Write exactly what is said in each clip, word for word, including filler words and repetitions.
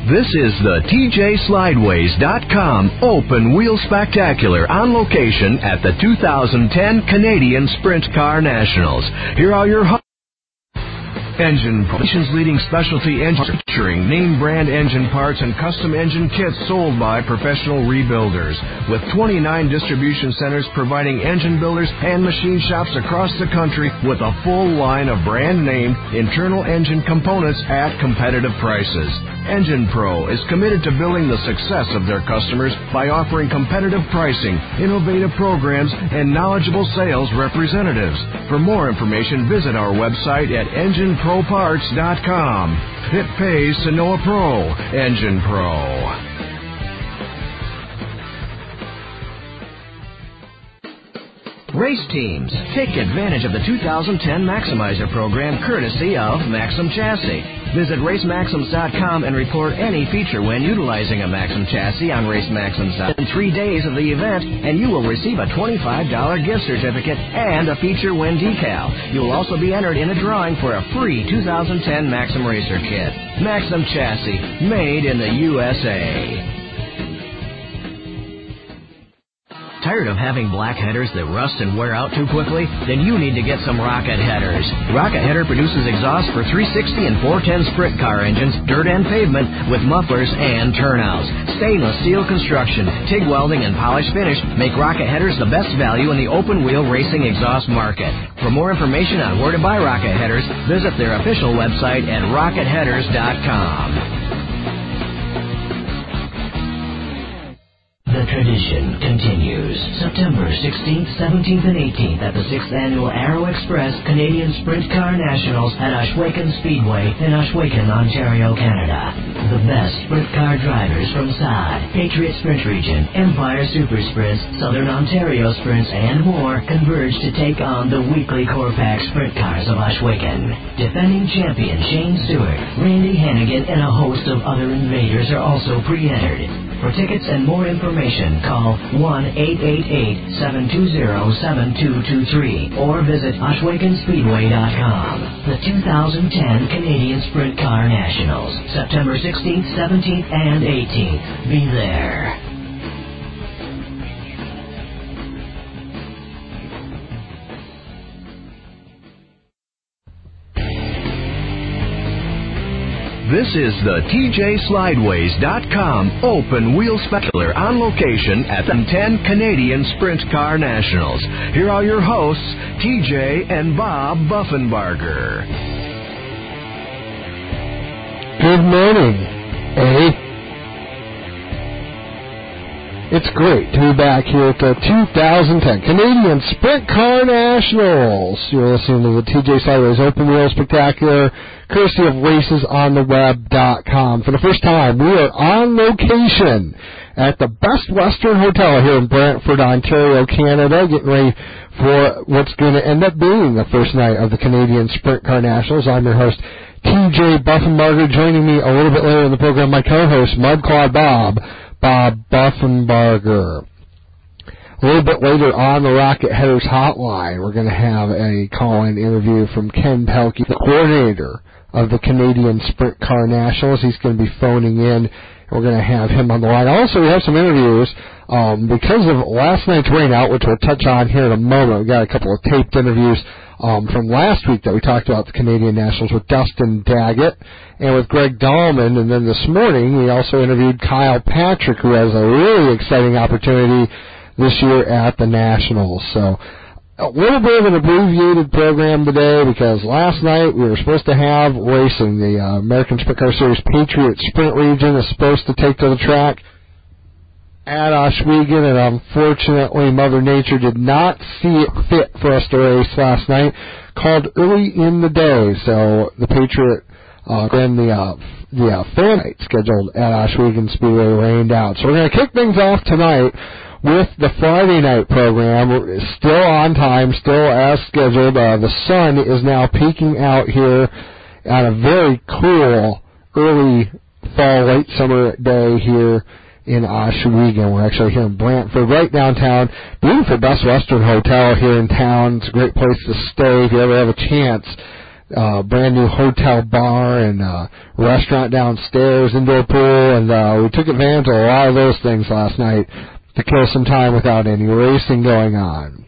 This is the T J Slideways dot com Open Wheel Spectacular on location at the two thousand ten Canadian Sprint Car Nationals. Here are your hosts. Engine Pro, nation's leading specialty engine featuring name brand engine parts and custom engine kits sold by professional rebuilders. With twenty-nine distribution centers providing engine builders and machine shops across the country with a full line of brand name internal engine components at competitive prices. Engine Pro is committed to building the success of their customers by offering competitive pricing, innovative programs, and knowledgeable sales representatives. For more information, visit our website at engine pro parts dot com. It pays to know a pro. Engine Pro. Race teams, take advantage of the two thousand ten Maximizer program courtesy of Maxim Chassis. Visit race maxims dot com and report any feature when utilizing a Maxim chassis on Race Maxims in three days of the event, and you will receive a twenty-five dollars gift certificate and a feature win decal. You will also be entered in a drawing for a free two thousand ten Maxim Racer kit. Maxim Chassis, made in the U S A. Tired of having black headers that rust and wear out too quickly? Then you need to get some Rocket Headers. Rocket Header produces exhaust for three sixty and four ten sprint car engines, dirt and pavement, with mufflers and turnouts. Stainless steel construction, TIG welding, and polished finish make Rocket Headers the best value in the open wheel racing exhaust market. For more information on where to buy Rocket Headers, visit their official website at rocket headers dot com. The tradition continues. September sixteenth, seventeenth, and eighteenth at the sixth Annual Aero Express Canadian Sprint Car Nationals at Ohsweken Speedway in Ohsweken, Ontario, Canada. The best sprint car drivers from S A D, Patriot Sprint Region, Empire Super Sprints, Southern Ontario Sprints, and more converge to take on the weekly Corpac Sprint Cars of Ohsweken. Defending champion Shane Stewart, Randy Hannigan, and a host of other invaders are also pre-entered. For tickets and more information, call one eight eight eight, seven two zero, seven two two three or visit Ohsweken Speedway dot com. The two thousand ten Canadian Sprint Car Nationals, September sixteenth, seventeenth, and eighteenth. Be there. This is the T J Slideways dot com Open Wheel Spectacular on location at the ten Canadian Sprint Car Nationals. Here are your hosts, T J and Bob Buffenbarger. Good morning, eh? It's great to be back here at the two thousand ten Canadian Sprint Car Nationals. You're listening to the T J Slideways Open Wheel Spectacular, courtesy of races on the web dot com. For the first time, we are on location at the Best Western Hotel here in Brantford, Ontario, Canada, getting ready for what's going to end up being the first night of the Canadian Sprint Car Nationals. I'm your host, T J Buffenbarger. Joining me a little bit later in the program, my co-host, Mudclaw Bob, Bob Buffenbarger. A little bit later on the Rocket Headers hotline, we're going to have a call-in interview from Ken Pelkey, the coordinator of the Canadian Sprint Car Nationals. He's going to be phoning in. We're going to have him on the line. Also, we have some interviews um, because of last night's rainout, which we'll touch on here in a moment. We've got a couple of taped interviews um, from last week that we talked about the Canadian Nationals with Dustin Daggett and with Greg Dahlman. And then this morning, we also interviewed Kyle Patrick, who has a really exciting opportunity this year at the Nationals. So a little bit of an abbreviated program today because last night we were supposed to have racing. The uh, American Sprint Car Series Patriot Sprint Region is supposed to take to the track at Ohsweken, and unfortunately Mother Nature did not see it fit for us to race last night. Called early in the day, so the Patriot uh, and the uh, the uh, fan night scheduled at Ohsweken Speedway rained out. So we're going to kick things off tonight with the Friday night program. We're still on time, still as scheduled. Uh, the sun is now peeking out here on a very cool early fall, late summer day here in Ohsweken. We're actually here in Brantford, right downtown. Beautiful Best Western Hotel here in town. It's a great place to stay if you ever have a chance uh, brand new hotel bar and uh, restaurant downstairs, indoor pool, and uh, we took advantage of a lot of those things last night to kill some time without any racing going on.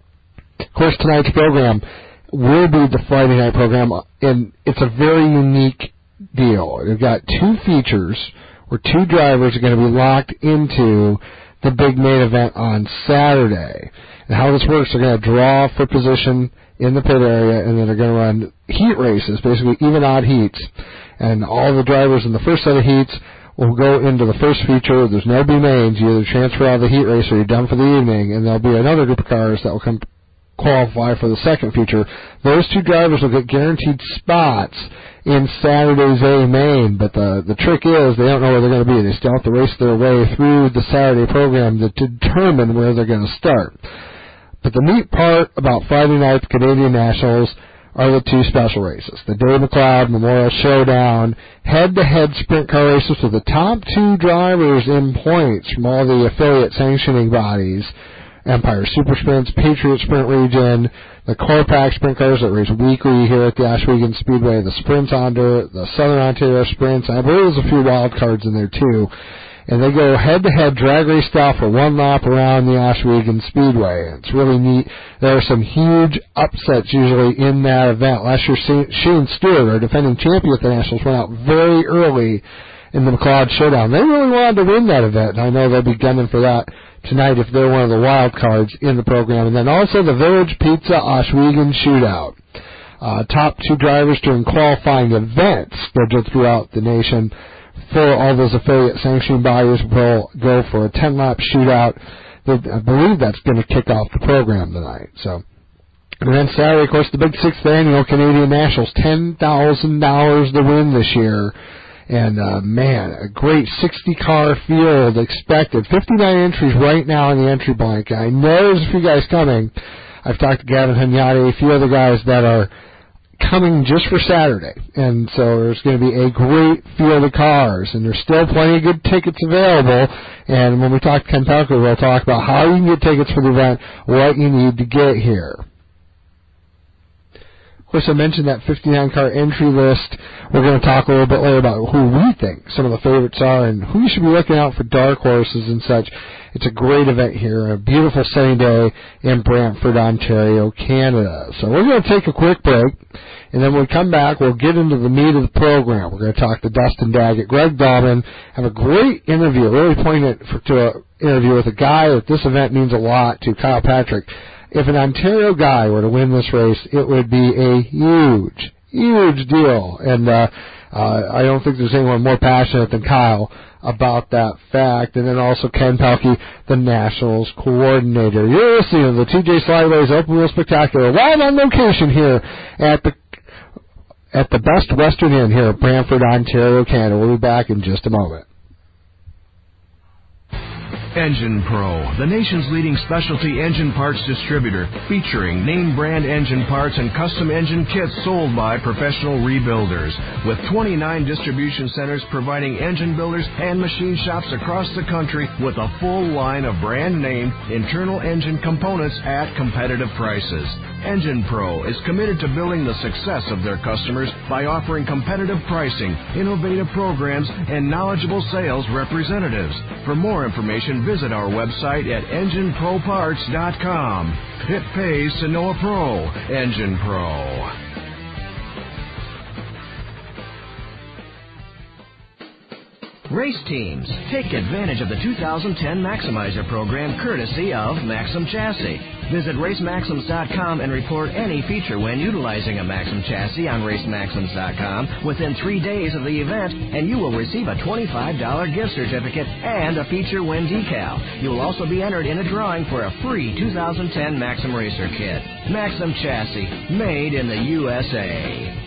Of course, tonight's program will be the Friday night program, and it's a very unique deal. We've got two features where two drivers are going to be locked into the big main event on Saturday. And how this works, they're going to draw for position in the pit area, and then they're going to run heat races, basically even odd heats. And all the drivers in the first set of heats will go into the first feature. There's no B mains. You either transfer out of the heat race or you're done for the evening, and there'll be another group of cars that will come qualify for the second feature. Those two drivers will get guaranteed spots in Saturday's A main, but the the trick is they don't know where they're going to be. They still have to race their way through the Saturday program to determine where they're going to start. But the neat part about Friday night's Canadian Nationals are the two special races. The Dave McLeod Memorial Showdown, head-to-head sprint car races with the top two drivers in points from all the affiliate sanctioning bodies, Empire Super Sprints, Patriot Sprint Region, the Corpac Sprint Cars that race weekly here at the Ashwegan Speedway, the Sprints Under, the Southern Ontario Sprints. I believe there's a few wild cards in there too. And they go head-to-head drag race style for one lap around the Ashwegan Speedway. It's really neat. There are some huge upsets usually in that event. Last year, Shane Stewart, our defending champion at the Nationals, went out very early in the McLeod Showdown. They really wanted to win that event, and I know they'll be gunning for that tonight if they're one of the wild cards in the program. And then also the Village Pizza Ashwegan Shootout. Uh, top two drivers during qualifying events scheduled throughout the nation for all those affiliate sanctioning bodies will go for a ten-lap shootout. I believe that's going to kick off the program tonight. So, and then Saturday, of course, the big sixth annual Canadian Nationals, ten thousand dollars to win this year. And, uh, man, a great sixty-car field expected. fifty-nine entries right now in the entry blank. I know there's a few guys coming. I've talked to Gavin Hunyadi, a few other guys that are coming just for Saturday. And so there's going to be a great field of cars. And there's still plenty of good tickets available. And when we talk to Ken Pelker, we'll talk about how you can get tickets for the event, what you need to get here. Of course, I mentioned that fifty-nine car entry list. We're going to talk a little bit later about who we think some of the favorites are and who you should be looking out for dark horses and such. It's a great event here, a beautiful sunny day in Brantford, Ontario, Canada. So we're going to take a quick break, and then when we come back, we'll get into the meat of the program. We're going to talk to Dustin Daggett, Greg Dahlman, have a great interview, a really poignant for, to an interview with a guy that this event means a lot to, Kyle Patrick. If an Ontario guy were to win this race, it would be a huge, huge deal. And uh, uh, I don't think there's anyone more passionate than Kyle about that fact. And then also Ken Pelkey, the Nationals coordinator. You're listening to the T J Slideways Open Wheel Spectacular, live on location here at the at the Best Western Inn here at Brantford, Ontario, Canada. We'll be back in just a moment. Engine Pro, the nation's leading specialty engine parts distributor, featuring name brand engine parts and custom engine kits sold by professional rebuilders. With twenty-nine distribution centers providing engine builders and machine shops across the country with a full line of brand name internal engine components at competitive prices. Engine Pro is committed to building the success of their customers by offering competitive pricing, innovative programs, and knowledgeable sales representatives. For more information, visit our website at engine pro parts dot com. It pays to know a pro. Engine Pro. Race teams, take advantage of the two thousand ten Maximizer program courtesy of Maxim Chassis. Visit race maxims dot com and report any feature when utilizing a Maxim chassis on race maxims dot com within three days of the event, and you will receive a twenty-five dollars gift certificate and a feature win decal. You will also be entered in a drawing for a free two thousand ten Maxim Racer kit. Maxim Chassis, made in the U S A.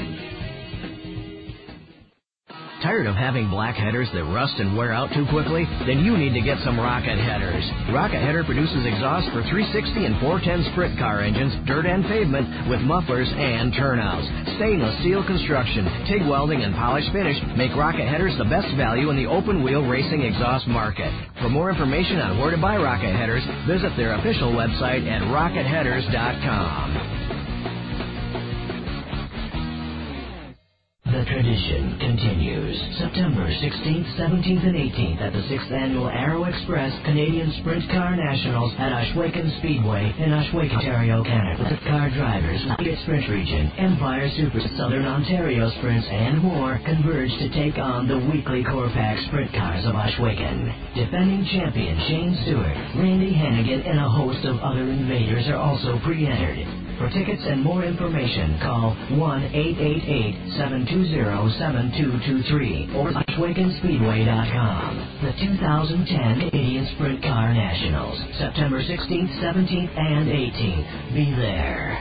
Tired of having black headers that rust and wear out too quickly? Then you need to get some Rocket Headers. Rocket Header produces exhaust for three sixty and four ten sprint car engines, dirt and pavement, with mufflers and turnouts. Stainless steel construction, TIG welding, and polished finish make Rocket Headers the best value in the open wheel racing exhaust market. For more information on where to buy Rocket Headers, visit their official website at rocket headers dot com. tradition continues. September sixteenth, seventeenth, and eighteenth at the sixth Annual Aero Express Canadian Sprint Car Nationals at Ashwaken Speedway in Ashwaken, Ontario, Canada. Car drivers, Sprint Region, Empire Super, Southern Ontario Sprints, and more converge to take on the weekly Corpac Sprint Cars of Ashwaken. Defending champion Shane Stewart, Randy Hannigan, and a host of other invaders are also pre-entered. For tickets and more information, call one eight eight eight, seven two zero, seven two two three or ashwaken speedway dot com. The two thousand ten Canadian Sprint Car Nationals, September sixteenth, seventeenth, and eighteenth. Be there.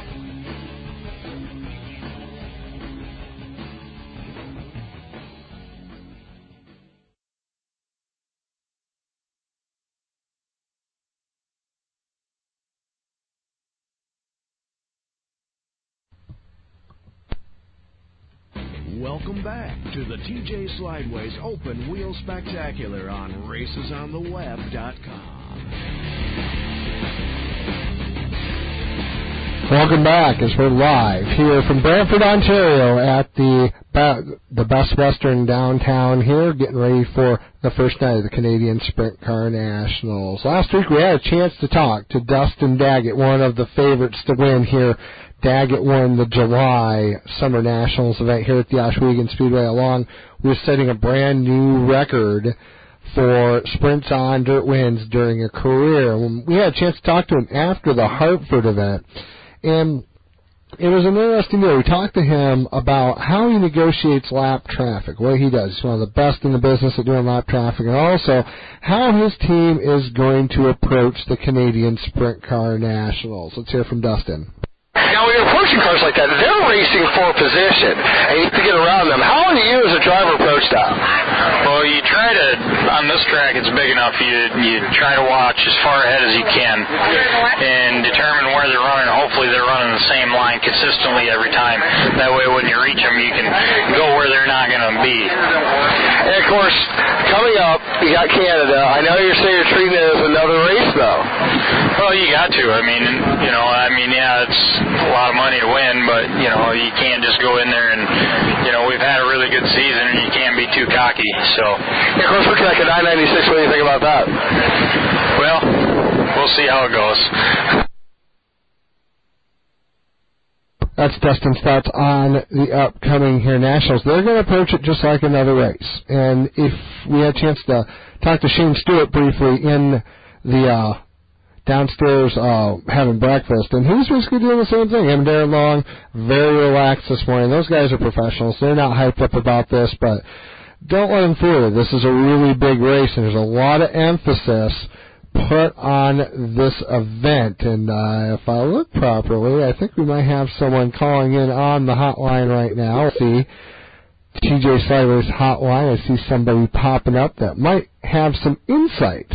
Welcome back to the T J Slideways Open Wheel Spectacular on races on the web dot com. Welcome back as we're live here from Brantford, Ontario at the the Best Western downtown here, getting ready for the first night of the Canadian Sprint Car Nationals. Last week we had a chance to talk to Dustin Daggett, one of the favorites to win here. Daggett won the July Summer Nationals event here at the Ashwaken Speedway, along with setting a brand new record for sprints on dirt wins during a career. We had a chance to talk to him after the Hartford event, and it was an interesting day. We talked to him about how he negotiates lap traffic, what he does. He's one of the best in the business at doing lap traffic, and also how his team is going to approach the Canadian Sprint Car Nationals. Let's hear from Dustin. Now, when you're approaching cars like that, they're racing for position, and you have to get around them. How do you, as a driver, approach that? Well, you try to, on this track, it's big enough, you you try to watch as far ahead as you can and determine where they're running. Hopefully they're running the same line consistently every time. That way, when you reach them, you can go where they're not going to be. And, of course, coming up, you got Canada. I know you're saying you're treating it as another race, though. Well, you got to. I mean, you know, I mean, yeah, it's a lot of money to win, but, you know, you can't just go in there and, you know, we've had a really good season and you can't be too cocky, so. Yeah, of course, looking like a nine ninety-six, what do you think about that? Well, we'll see how it goes. That's Dustin's thoughts on the upcoming here Nationals. They're going to approach it just like another race. And if we had a chance to talk to Shane Stewart briefly in the uh, downstairs uh, having breakfast, and he was basically doing the same thing. Him and Darren Long, very relaxed this morning. Those guys are professionals. They're not hyped up about this, but don't let them fool you. This is a really big race, and there's a lot of emphasis put on this event. And uh, if I look properly, I think we might have someone calling in on the hotline right now. Let's see. T J Slider's hotline. I see somebody popping up that might have some insight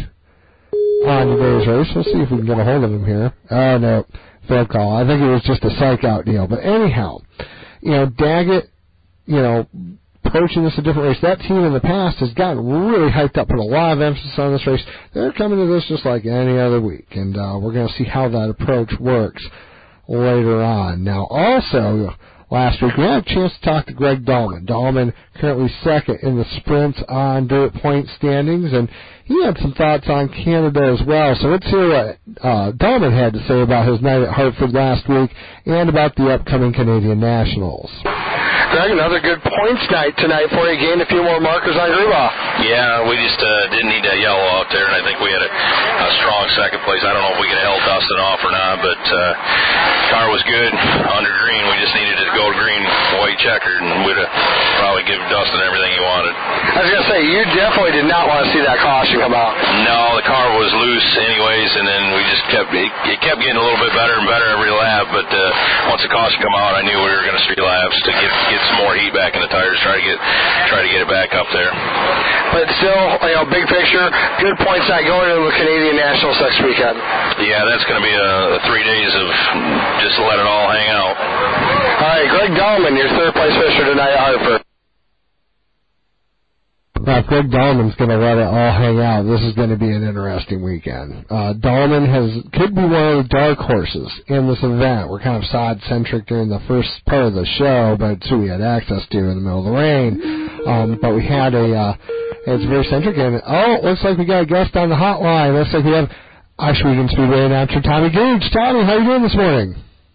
on today's race. We'll see if we can get a hold of him here. Oh, no. Failed call. I think it was just a psych out deal. But anyhow, you know, Daggett, you know, approaching this a different race. That team in the past has gotten really hyped up, put a lot of emphasis on this race. They're coming to this just like any other week, and uh, we're going to see how that approach works later on. Now, also, last week we had a chance to talk to Greg Dahlman. Dahlman currently second in the sprints on dirt point standings, and he had some thoughts on Canada as well. So let's hear what uh, Dahlman had to say about his night at Hartford last week and about the upcoming Canadian Nationals. Greg, another good points night tonight for you. Gained a few more markers on Grubauer. Yeah, we just uh, didn't need that yellow out there, and I think we had a, a strong second place. I don't know if we could have held Dustin off or not, but uh, car was good under green. We just needed it to go to green, white checkered, and we'd have probably given Dustin everything he wanted. I was going to say, you definitely did not want to see that caution come out. No, the car was loose anyways, and then we just kept, it, it kept getting a little bit better and better every lap, but uh, once the caution come out, I knew we were going to street laps to get, get some more heat back in the tires, try to get try to get it back up there. But still, you know, big picture, good points night going into the Canadian Nationals next weekend. Yeah, that's going to be a, a three days of just let it all hang out. All right, Greg Dahlman, your third place finisher tonight at Hartford. Now, if Greg Dahlman's going to let it all hang out, this is going to be an interesting weekend. Uh, Dahlman has could be one of the dark horses in this event. We're kind of sod-centric during the first part of the show, but it's who we had access to in the middle of the rain. Um, but we had a, uh, it's very centric, and oh, looks like we got a guest on the hotline. Looks like we have Ohsweken Speedway announcer Tommy Gage. Tommy, how are you doing this morning?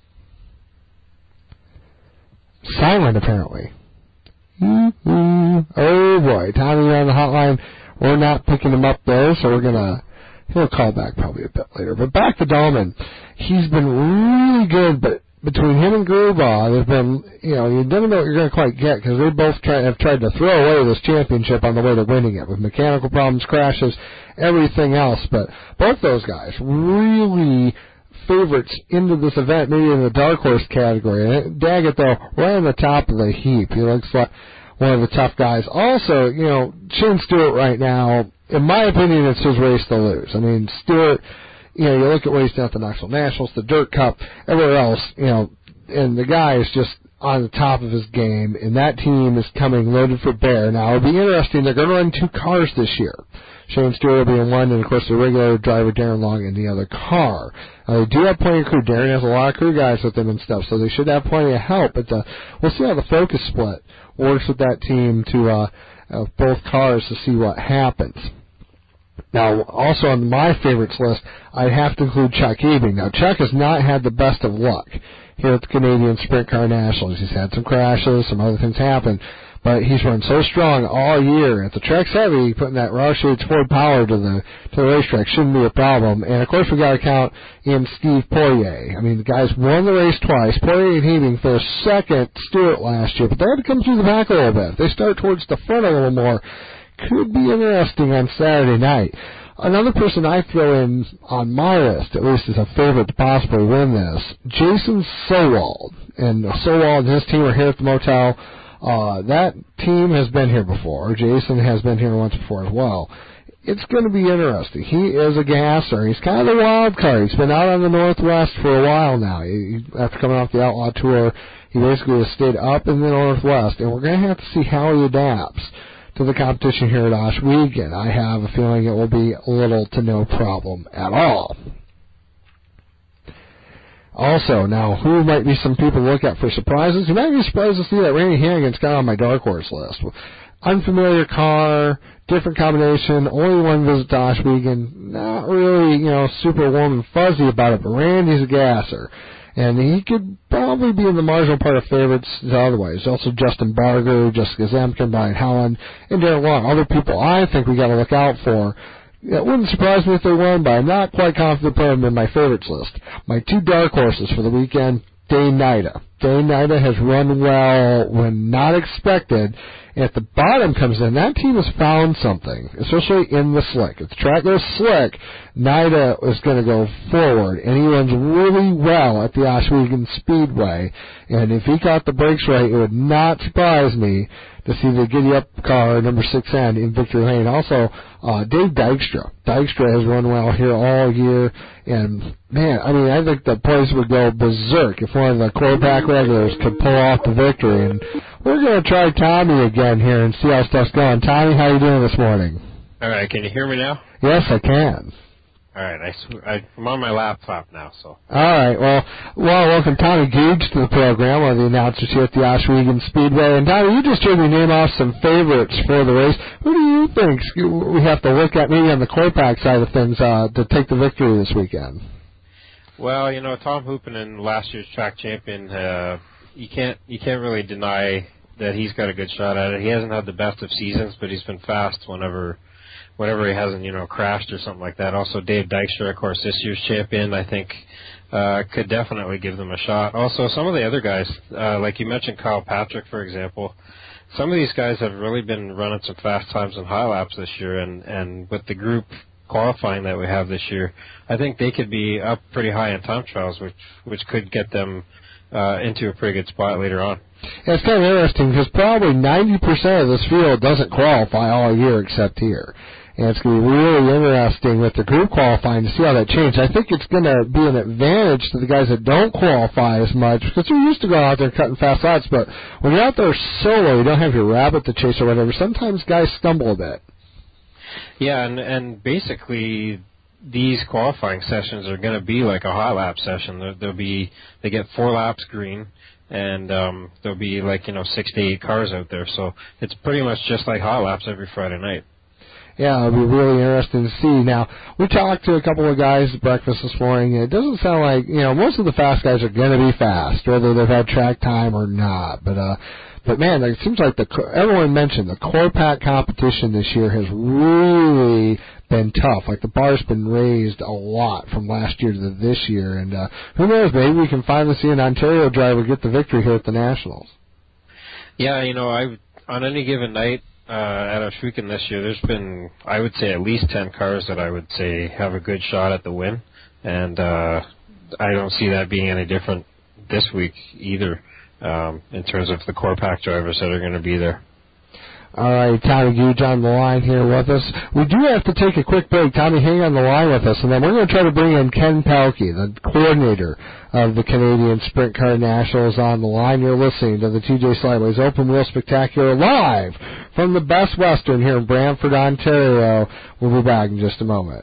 Silent, apparently. Mm-hmm. Oh, boy. Tommy on the hotline. We're not picking him up there, so we're going to... He'll call back probably a bit later. But back to Dahlman. He's been really good, but between him and Grubauer, there's been, you know, you never know what you're going to quite get because they both try, have tried to throw away this championship on the way to winning it with mechanical problems, crashes, everything else. But both those guys really... favorites into this event, maybe in the dark horse category. Daggett, though, right on the top of the heap. He looks like one of the tough guys. Also, you know, Shane Stewart right now, in my opinion, it's his race to lose. I mean, Stewart, you know, you look at what he's done at the Knoxville Nationals, the Dirt Cup, everywhere else, you know, and the guy is just on the top of his game, and that team is coming loaded for bear. Now, it'll be interesting. They're going to run two cars this year. Shane Stewart will be in one, and, of course, the regular driver, Darren Long, in the other car. Uh, they do have plenty of crew. Darren has a lot of crew guys with him and stuff, so they should have plenty of help. But uh, we'll see how the focus split works with that team to uh, uh, both cars to see what happens. Now, also on my favorites list, I have to include Chuck Ebing. Now, Chuck has not had the best of luck here at the Canadian Sprint Car Nationals. He's had some crashes, some other things happen. But he's run so strong all year. At the track's heavy, putting that Roush Yates Ford power to the to the racetrack shouldn't be a problem. And, of course, we got to count in Steve Poirier. I mean, the guys won the race twice. Poirier and Hebing for a second Stewart last year. But they had to come through the back a little bit. If they start towards the front a little more, could be interesting on Saturday night. Another person I throw in on my list, at least as a favorite to possibly win this, Jason Sowald. And Sowald and his team are here at the motel. Uh, that team has been here before. Jason has been here once before as well. It's going to be interesting. He is a gasser. He's kind of the wild card. He's been out on the Northwest for a while now. He, after coming off the Outlaw Tour, he basically has stayed up in the Northwest, and we're going to have to see how he adapts to the competition here at Ohsweken. I have a feeling it will be little to no problem at all. Also, now, who might be some people to look at for surprises? You might be surprised to see that Randy Hannigan's got on my dark horse list. Unfamiliar car, different combination, only one visit to Ohsweken. Not really, you know, super warm and fuzzy about it, but Randy's a gasser. And he could probably be in the marginal part of favorites otherwise. Also Justin Barger, Jessica Zemkin, Brian Howland, and Darren Long. Other people I think we got to look out for. It wouldn't surprise me if they won, but I'm not quite confident putting them in my favorites list. My two dark horses for the weekend, Dane Nida. Dane Nida has run well when not expected. At the bottom comes in, that team has found something, especially in the slick. If the track goes slick, Nida is going to go forward, and he runs really well at the Ohsweken Speedway. And if he got the brakes right, it would not surprise me to see the giddy-up car, number six N, in victory lane. Also, uh, Dave Dykstra. Dykstra has run well here all year, and, man, I mean, I think the place would go berserk if one of the quarterback regulars could pull off the victory. And we're going to try Tommy again here and see how stuff's going. Tommy, how you doing this morning? All right, can you hear me now? Yes, I can. All right, I sw- I'm on my laptop now, so. All right, well, well, welcome Tommy Gage to the program, one of the announcers here at the Ohsweken Speedway. And Tommy, you just heard me name off some favorites for the race. Who do you think we have to look at maybe on the quarterback side of things uh, to take the victory this weekend? Well, you know, Tom Hoopanen, last year's track champion, uh, you can't you can't really deny that he's got a good shot at it. He hasn't had the best of seasons, but he's been fast whenever. Whenever he hasn't, you know, crashed or something like that. Also, Dave Dykstra, of course, this year's champion, I think, uh, could definitely give them a shot. Also, some of the other guys, uh, like you mentioned, Kyle Patrick, for example, some of these guys have really been running some fast times and high laps this year, and, and with the group qualifying that we have this year, I think they could be up pretty high in time trials, which which could get them uh, into a pretty good spot later on. Yeah, it's kind of interesting because probably ninety percent of this field doesn't qualify all year except here. and it's going to be really interesting with the group qualifying to see how that changes. I think it's going to be an advantage to the guys that don't qualify as much because they're used to going out there cutting fast laps, but when you're out there solo, you don't have your rabbit to chase or whatever, sometimes guys stumble a bit. Yeah, and, and basically these qualifying sessions are going to be like a hot lap session. There, there'll be, they get four laps green, and um, there'll be like, you know, six to eight cars out there. So it's pretty much just like hot laps every Friday night. Yeah, it'll be really interesting to see. Now, we talked to a couple of guys at breakfast this morning, and it doesn't sound like, you know, most of the fast guys are going to be fast, whether they've had track time or not. But, uh, but man, it seems like the everyone mentioned the core pack competition this year has really been tough. Like the bar's been raised a lot from last year to this year, and uh, who knows, maybe we can finally see an Ontario driver get the victory here at the Nationals. Yeah, you know, I on any given night, Uh, at Ohsweken this year, there's been, I would say, at least ten cars that I would say have a good shot at the win, and uh, I don't see that being any different this week either um, in terms of the core pack drivers that are going to be there. All right, Tommy Googe on the line here with us. We do have to take a quick break. Tommy, hang on the line with us, and then we're going to try to bring in Ken Pelkey, the coordinator of the Canadian Sprint Car Nationals, on the line. You're listening to the T J Slideways Open Wheel Spectacular live from the Best Western here in Brantford, Ontario. We'll be back in just a moment.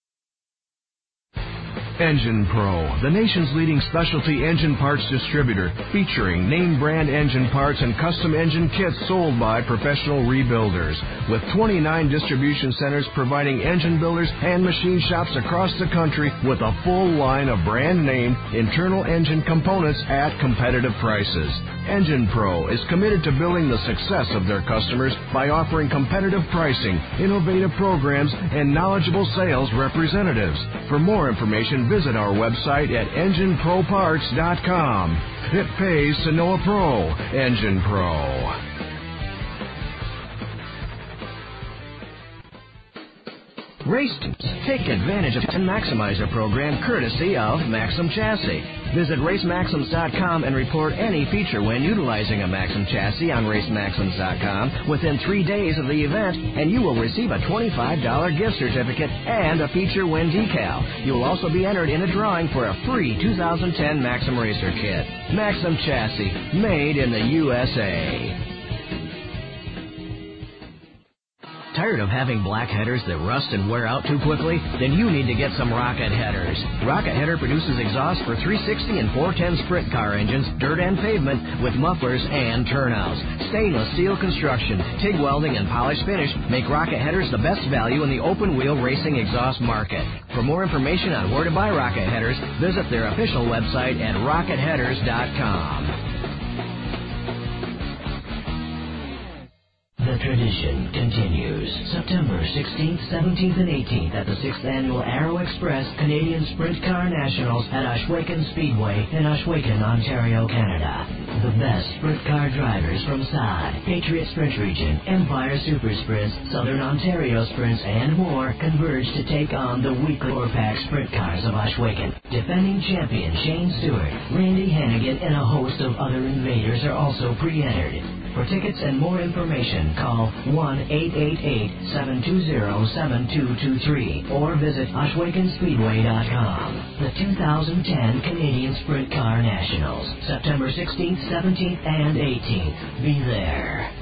Engine Pro, the nation's leading specialty engine parts distributor, featuring name brand engine parts and custom engine kits sold by professional rebuilders. With twenty-nine distribution centers providing engine builders and machine shops across the country with a full line of brand name internal engine components at competitive prices. Engine Pro is committed to building the success of their customers by offering competitive pricing, innovative programs, and knowledgeable sales representatives. For more information, visit our website at engine pro parts dot com. It pays to know a pro. Engine Pro. Race teams, take advantage of the Maximizer program courtesy of Maxim Chassis. Visit race maxims dot com and report any feature when utilizing a Maxim chassis on race maxims dot com within three days of the event, and you will receive a twenty-five dollars gift certificate and a feature win decal. You will also be entered in a drawing for a free two thousand ten Maxim Racer kit. Maxim Chassis, made in the U S A. Tired of having black headers that rust and wear out too quickly? Then you need to get some Rocket Headers. Rocket Header produces exhaust for three sixty and four ten sprint car engines, dirt and pavement, with mufflers and turnouts. Stainless steel construction, TIG welding, and polished finish make Rocket Headers the best value in the open-wheel racing exhaust market. For more information on where to buy Rocket Headers, visit their official website at rocket headers dot com. The tradition continues. September sixteenth, seventeenth, and eighteenth at the sixth Annual Aero Express Canadian Sprint Car Nationals at Ohsweken Speedway in Ohsweken, Ontario, Canada. The best sprint car drivers from S A D, Patriot Sprint Region, Empire Super Sprints, Southern Ontario Sprints, and more converge to take on the weekly four-pack sprint cars of Ohsweken. Defending champion Shane Stewart, Randy Hannigan, and a host of other invaders are also pre-entered. For tickets and more information, call one eight eight eight, seven two zero, seven two two three or visit Ohsweken Speedway dot com. The two thousand ten Canadian Sprint Car Nationals, September sixteenth, seventeenth, and eighteenth. Be there.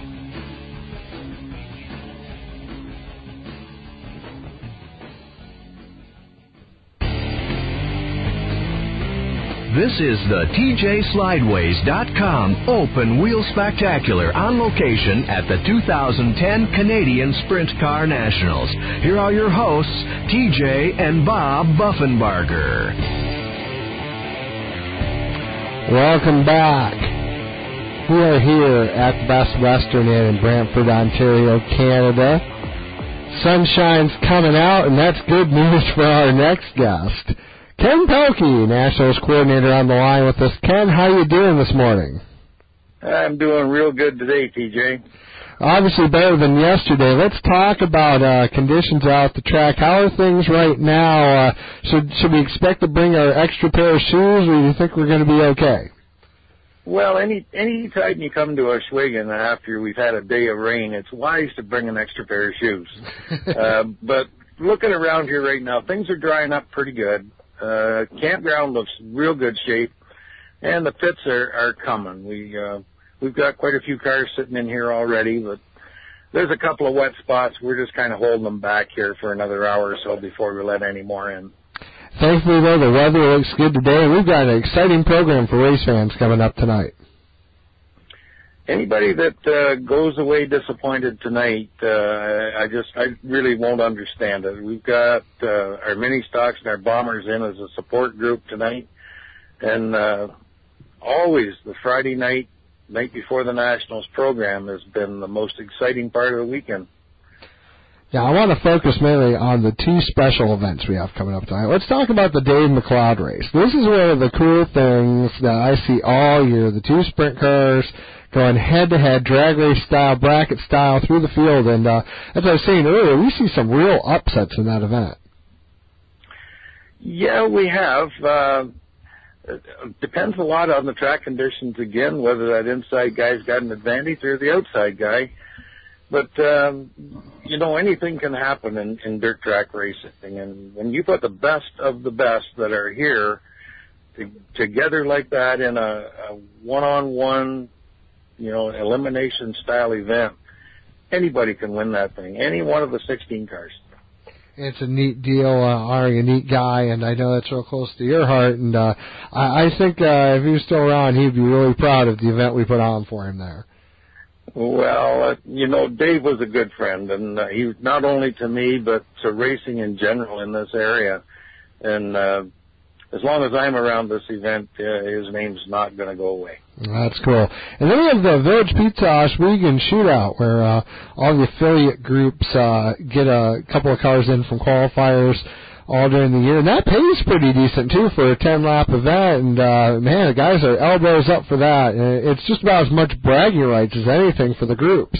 This is the T J Slideways dot com Open Wheel Spectacular on location at the two thousand ten Canadian Sprint Car Nationals. Here are your hosts, T J and Bob Buffenbarger. Welcome back. We are here at the Best Western Inn in Brantford, Ontario, Canada. Sunshine's coming out, and that's good news for our next guest. Ken Pelkey, Nationals coordinator, on the line with us. Ken, how you doing this morning? I'm doing real good today, T J. Obviously better than yesterday. Let's talk about uh, conditions out the track. How are things right now? Uh, should should we expect to bring our extra pair of shoes, or do you think we're going to be okay? Well, any any time you come to Ohsweken after we've had a day of rain, it's wise to bring an extra pair of shoes. uh, but looking around here right now, things are drying up pretty good. Uh, campground looks real good shape, and the pits are, are coming. We, uh, we've got quite a few cars sitting in here already, but there's a couple of wet spots. We're just kind of holding them back here for another hour or so before we let any more in. Thankfully, though, the weather looks good today, and we've got an exciting program for race fans coming up tonight. Anybody that uh, goes away disappointed tonight, uh, I just, I really won't understand it. We've got uh, our mini stocks and our bombers in as a support group tonight, and uh, always the Friday night, night before the Nationals program has been the most exciting part of the weekend. Yeah, I want to focus mainly on the two special events we have coming up tonight. Let's talk about the Dave McLeod race. This is one of the cool things that I see all year, the two sprint cars going head-to-head, drag race style, bracket style through the field. And uh, as I was saying earlier, we see some real upsets in that event. Yeah, we have. Uh, it depends a lot on the track conditions again, whether that inside guy's got an advantage or the outside guy. But, um, you know, anything can happen in, in dirt track racing. And when you put the best of the best that are here to, together like that in a, a one-on-one, you know, elimination-style event, anybody can win that thing, any one of the sixteen cars. It's a neat deal, uh, Ari, a neat guy, and I know that's real close to your heart. And uh, I, I think uh, if he was still around, he'd be really proud of the event we put on for him there. Well, uh, you know, Dave was a good friend, and uh, he was not only to me, but to racing in general in this area. And uh, as long as I'm around this event, uh, his name's not going to go away. That's cool. And then we have the Village Pizza Ohsweken Shootout, where uh, all the affiliate groups uh, get a couple of cars in from qualifiers all during the year. And that pays pretty decent, too, for a ten-lap event. And, uh, man, the guys are elbows up for that. And it's just about as much bragging rights as anything for the groups.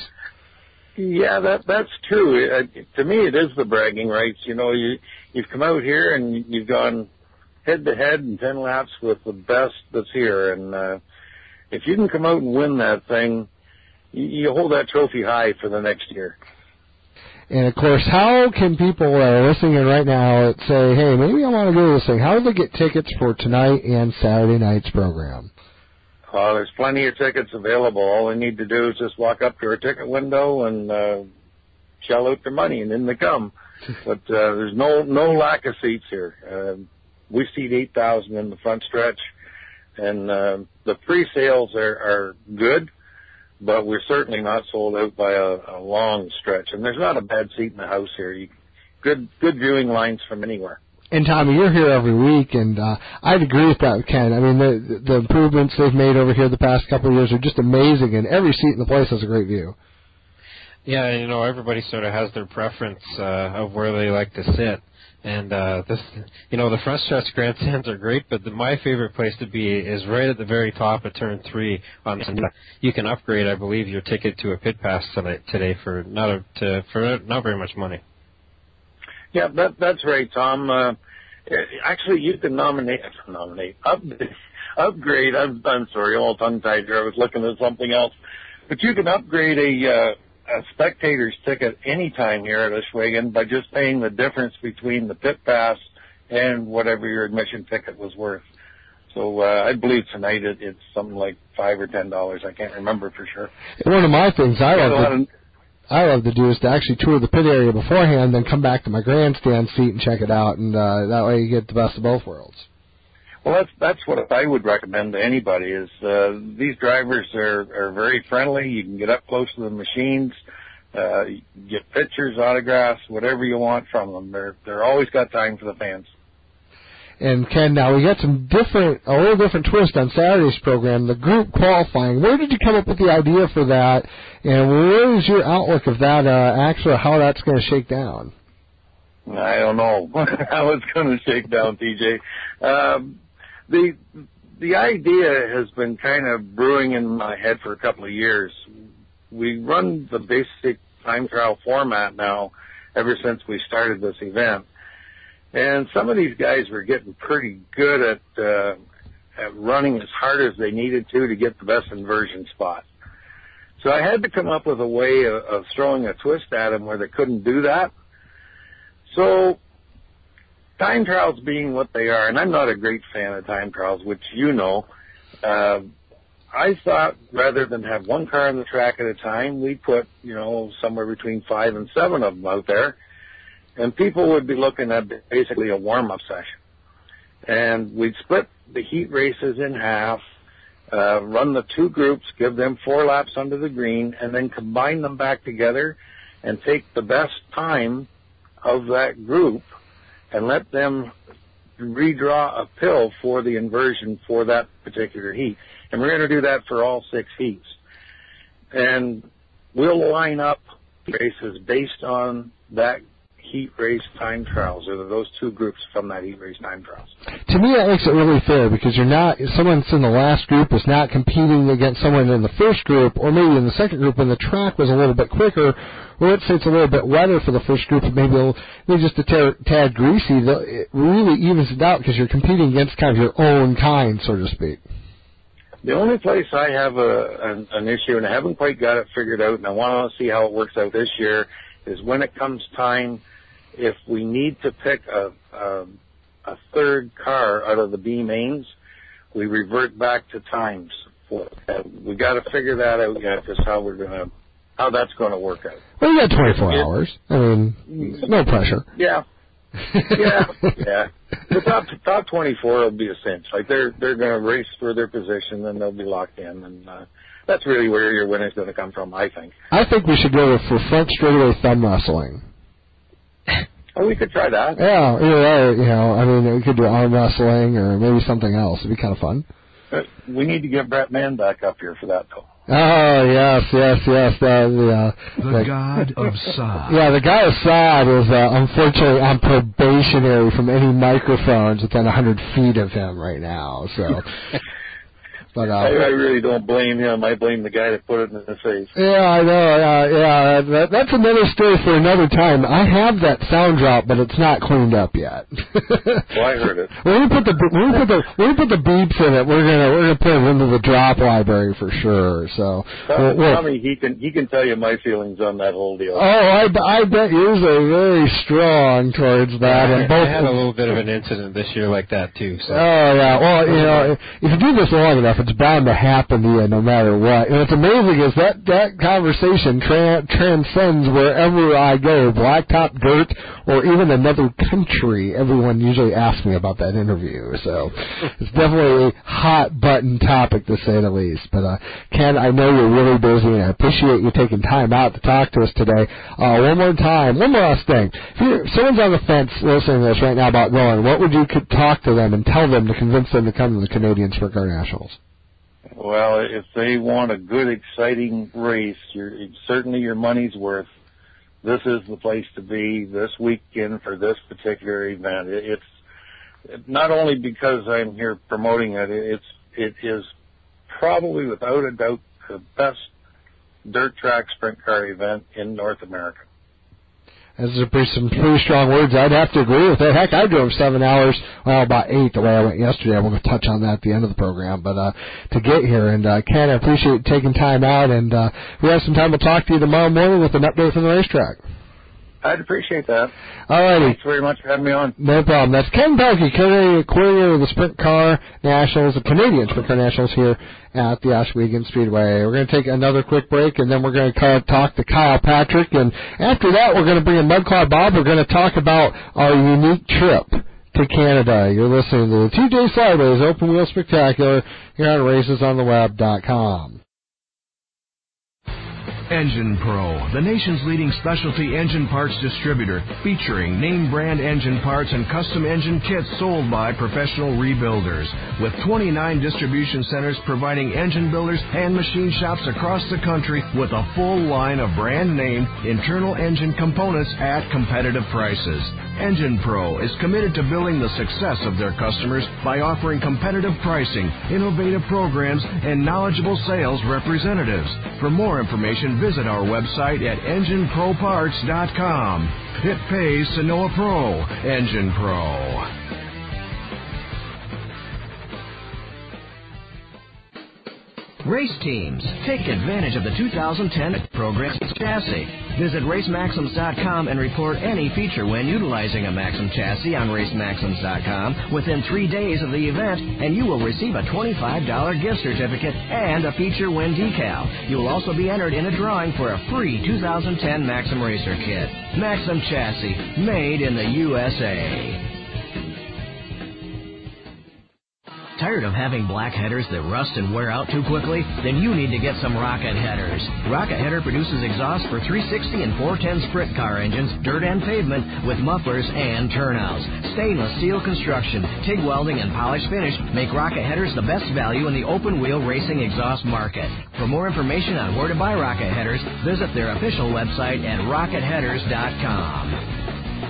Yeah, that that's true. Uh, to me, it is the bragging rights. You know, you, you've come out here and you've gone head-to-head in ten laps with the best that's here. And uh, if you can come out and win that thing, you, you hold that trophy high for the next year. And, of course, how can people that are listening in right now say, hey, maybe I want to go to this thing? How do they get tickets for tonight and Saturday night's program? Uh, there's plenty of tickets available. All they need to do is just walk up to our ticket window and uh, shell out their money, and in they come. But uh, there's no no lack of seats here. Uh, we seat eight thousand in the front stretch, and uh, the pre-sales are, are good, but we're certainly not sold out by a, a long stretch. And there's not a bad seat in the house here. You, good good viewing lines from anywhere. And, Tommy, you're here every week, and uh, I'd agree with that, Ken. I mean, the, the improvements they've made over here the past couple of years are just amazing, and every seat in the place has a great view. Yeah, you know, everybody sort of has their preference uh, of where they like to sit. And, uh, this, you know, the front stretch grandstands are great, but the, my favorite place to be is right at the very top of turn three. On you can upgrade, I believe, your ticket to a pit pass tonight, today for not a, to, for not very much money. Yeah, that, that's right, Tom. Uh, actually, you can nominate, nominate, up, upgrade. I'm, I'm sorry, all tongue-tied here. I was looking at something else. But you can upgrade a, uh, a spectator's ticket anytime here at Ohsweken by just paying the difference between the pit pass and whatever your admission ticket was worth. So uh, I believe tonight it, it's something like five or ten dollars. I can't remember for sure. One of my things I love. Yeah, I love to do is to actually tour the pit area beforehand, then come back to my grandstand seat and check it out, and uh, that way you get the best of both worlds. Well, that's that's what I would recommend to anybody. Is uh, these drivers are are very friendly. You can get up close to the machines, uh, get pictures, autographs, whatever you want from them. They're they're always got time for the fans. And Ken, now we got some different, a little different twist on Saturday's program, the group qualifying. Where did you come up with the idea for that, and what is your outlook of that, uh, actually, how that's going to shake down? I don't know how it's going to shake down, T J. Um, the the idea has been kind of brewing in my head for a couple of years. We run the basic time trial format now ever since we started this event. And some of these guys were getting pretty good at uh, at running as hard as they needed to to get the best inversion spot. So I had to come up with a way of, of throwing a twist at them where they couldn't do that. So time trials being what they are, and I'm not a great fan of time trials, which you know, uh, I thought rather than have one car on the track at a time, we put, you know, somewhere between five and seven of them out there, and people would be looking at basically a warm-up session. And we'd split the heat races in half, uh, run the two groups, give them four laps under the green, and then combine them back together and take the best time of that group and let them redraw a pill for the inversion for that particular heat. And we're going to do that for all six heats. And we'll line up races based on that heat race time trials, or those two groups from that heat race time trials. To me, that makes it really fair, because you're not, someone that's in the last group is not competing against someone in the first group, or maybe in the second group when the track was a little bit quicker, or let's say it's a little bit wetter for the first group, and maybe, a, maybe just a tad, tad greasy. It really evens it out because you're competing against kind of your own kind, so to speak. The only place I have a, an, an issue, and I haven't quite got it figured out, and I want to see how it works out this year, is when it comes time, if we need to pick a, a, a third car out of the B mains, we revert back to times. For uh, we got to figure that out yet, just how we're going to, how that's going to work out. Well, you got twenty-four it, hours. I mean, no pressure. Yeah. yeah, yeah. The top top twenty-four will be a cinch. Like they're they're going to race for their position, and they'll be locked in, and uh, that's really where your winner's going to come from, I think. I think we should go for front straightaway thumb wrestling. Oh, we could try that. Yeah, yeah, you know, I mean, we could do arm wrestling or maybe something else. It'd be kind of fun. Uh, we need to get Brett Mann back up here for that, though. Oh, yes, yes, yes. The, the, uh, the, the God of Sod. Yeah, the guy of Sod is uh, unfortunately on probationary from any microphones within one hundred feet of him right now. So, but uh, I, I really don't blame him. I blame the guy that put it in his face. Yeah, I know. Uh, yeah, that, that's another story for another time. I have that sound drop, but it's not cleaned up yet. Well, I heard it. When we put the when we put the when we put the beeps in it, we're gonna we're gonna put it into the drop library for sure. So, tell, well, tell me he can he can tell you my feelings on that whole deal. Oh, I, I bet yours are very strong towards that. Yeah, and I, both I had a little bit of an incident this year like that too. So. Oh yeah, well you know if you do this long enough, it's bound to happen to you no matter what. And what's amazing is that that conversation tra- transcends wherever I go, blacktop, dirt, or even another country. Everyone usually asks me about that interview, so it's definitely a hot button topic to say the least. But uh, Ken, I know you're really busy, and I appreciate you taking time out to talk to us today. Uh, one more time, one more last thing. If, you're, if someone's on the fence listening to this right now about going, what would you could talk to them and tell them to convince them to come to the Canadian Sprint Car Nationals? Well, if they want a good, exciting race, you're, certainly your money's worth. This is the place to be this weekend for this particular event. It's not only because I'm here promoting it, it's, it is probably without a doubt the best dirt track sprint car event in North America. Those are pretty, some pretty strong words. I'd have to agree with that. Heck, I drove seven hours, well, about eight the way I went yesterday. I'm going to touch on that at the end of the program, but uh, to get here. And, uh, Ken, I appreciate you taking time out, and uh, if we have some time, we'll talk to you tomorrow morning with an update from the racetrack. I'd appreciate that. All righty. Thanks very much for having me on. No problem. That's Ken Pelkey, coordinator of the Sprint Car Nationals, the Canadian Sprint Car Nationals here at the Ashwegan Speedway. We're going to take another quick break, and then we're going to talk to Kyle Patrick. And after that, we're going to bring in Mudclaw Bob. We're going to talk about our unique trip to Canada. You're listening to the T J Sideways Open Wheel Spectacular here on races on the web dot com. Engine Pro, the nation's leading specialty engine parts distributor, featuring name brand engine parts and custom engine kits sold by professional rebuilders. With twenty-nine distribution centers providing engine builders and machine shops across the country with a full line of brand name internal engine components at competitive prices. Engine Pro is committed to building the success of their customers by offering competitive pricing, innovative programs, and knowledgeable sales representatives. For more information, visit our website at engine pro parts dot com. It pays to know a pro. Engine Pro. Race teams, take advantage of the two thousand ten program chassis. Visit race maxims dot com and report any feature when utilizing a Maxim chassis on race maxims dot com within three days of the event, and you will receive a twenty-five dollars gift certificate and a feature win decal. You will also be entered in a drawing for a free two thousand ten Maxim Racer kit. Maxim chassis, made in the U S A. Tired of having black headers that rust and wear out too quickly? Then you need to get some Rocket Headers. Rocket Header produces exhaust for three sixty and four ten sprint car engines, dirt and pavement, with mufflers and turnouts. Stainless steel construction, TIG welding, and polished finish make Rocket Headers the best value in the open-wheel racing exhaust market. For more information on where to buy Rocket Headers, visit their official website at rocket headers dot com.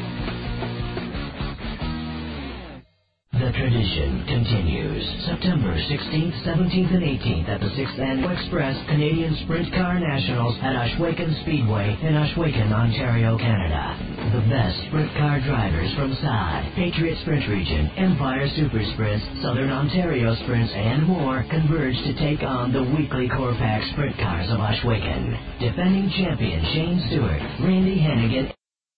The tradition continues. September sixteenth, seventeenth, and eighteenth at the sixth Annual Express Canadian Sprint Car Nationals at Ashwaken Speedway in Ashwaken, Ontario, Canada. The best sprint car drivers from S A D, Patriot Sprint Region, Empire Super Sprints, Southern Ontario Sprints, and more converge to take on the weekly Core Pack Sprint Cars of Ashwaken. Defending champion Shane Stewart, Randy Hennigan,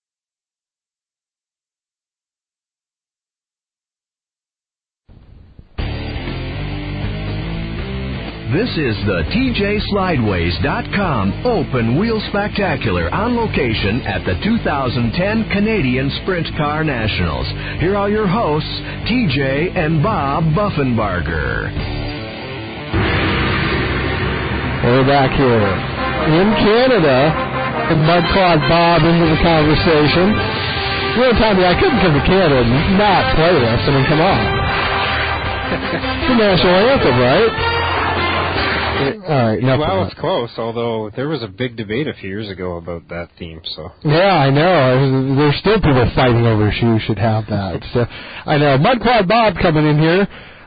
This is the T J Slideways dot com Open Wheel Spectacular on location at the two thousand ten Canadian Sprint Car Nationals. Here are your hosts, T J and Bob Buffenbarger. We're back here in Canada with Mudclod Bob into the conversation. One time I couldn't come to Canada and not play this. I mean, come on. It's the national anthem, right? All right. Well, it's close, although there was a big debate a few years ago about that theme. So yeah, I know. There's still people fighting over who should have that. So I know. Mudclod Bob coming in here.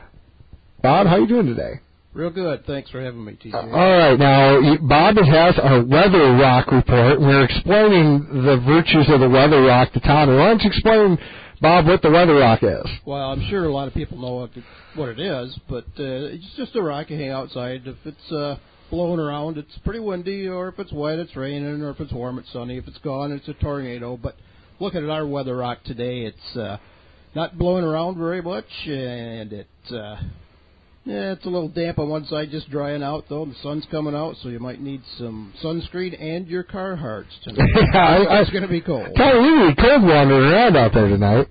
Bob, how you doing today? Real good. Thanks for having me, T J. Uh, all right. Now, Bob has a Weather Rock report. We're explaining the virtues of the Weather Rock to Tommy. Why don't you explain, Bob, what the Weather Rock is? Well, I'm sure a lot of people know what, the, what it is, but uh, it's just a rock you hang outside. If it's uh, blowing around, it's pretty windy, or if it's wet, it's raining, or if it's warm, it's sunny. If it's gone, it's a tornado. But looking at our Weather Rock today, it's uh, not blowing around very much, and it... Uh, Yeah, it's a little damp on one side, just drying out, though. The sun's coming out, so you might need some sunscreen and your Carhartts tonight. yeah, I, it's going to be cold. Kind of really cold wandering around out there tonight.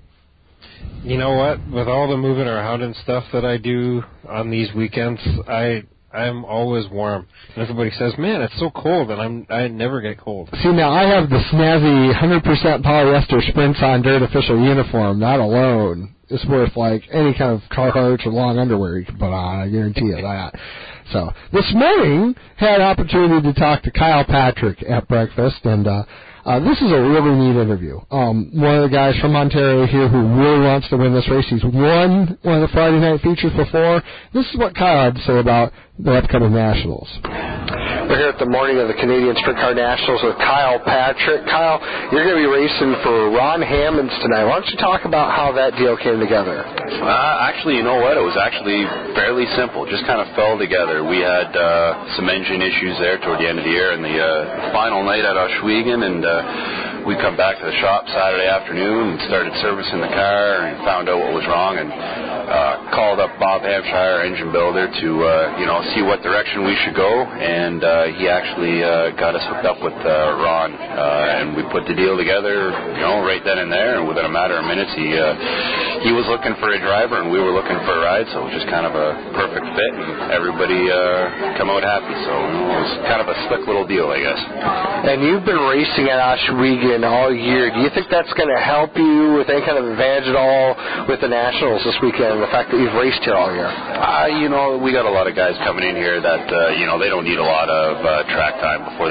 You know what? With all the moving around and stuff that I do on these weekends, I I'm always warm. And everybody says, "Man, it's so cold," and I'm I never get cold. See, now I have the snazzy one hundred percent polyester Sprints on Dirt official uniform, not alone. It's worth, like, any kind of Carhartt or long underwear you can put on. I guarantee you that. So, this morning, had an opportunity to talk to Kyle Patrick at breakfast, and uh, uh, this is a really neat interview. Um, one of the guys from Ontario here who really wants to win this race. He's won one of the Friday night features before. This is what Kyle had to say about the upcoming Nationals. We're here at the morning of the Canadian Sprint Car Nationals with Kyle Patrick. Kyle, you're going to be racing for Ron Hammonds tonight. Why don't you talk about how that deal came together? Uh, actually, you know what? It was actually fairly simple. Just kind of fell together. We had uh, some engine issues there toward the end of the year in the uh, final night at Ashwaken, and uh, we come back to the shop Saturday afternoon and started servicing the car and found out what was wrong, and uh, called up Bob Hampshire, our engine builder, to uh, you know see what direction we should go, and uh, he actually uh, got us hooked up with uh, Ron, uh, and we put the deal together, you know, right then and there, and within a matter of minutes, he uh, he was looking for a driver, and we were looking for a ride, so it was just kind of a perfect fit, and everybody uh, come out happy, so you know, it was kind of a slick little deal, I guess. And you've been racing at Ashwaken all year. Do you think that's going to help you with any kind of advantage at all with the Nationals this weekend, the fact that you've raced here all year? Uh, you know, we got a lot of guys coming in here that, uh, you know, they don't need a lot of uh, track time before they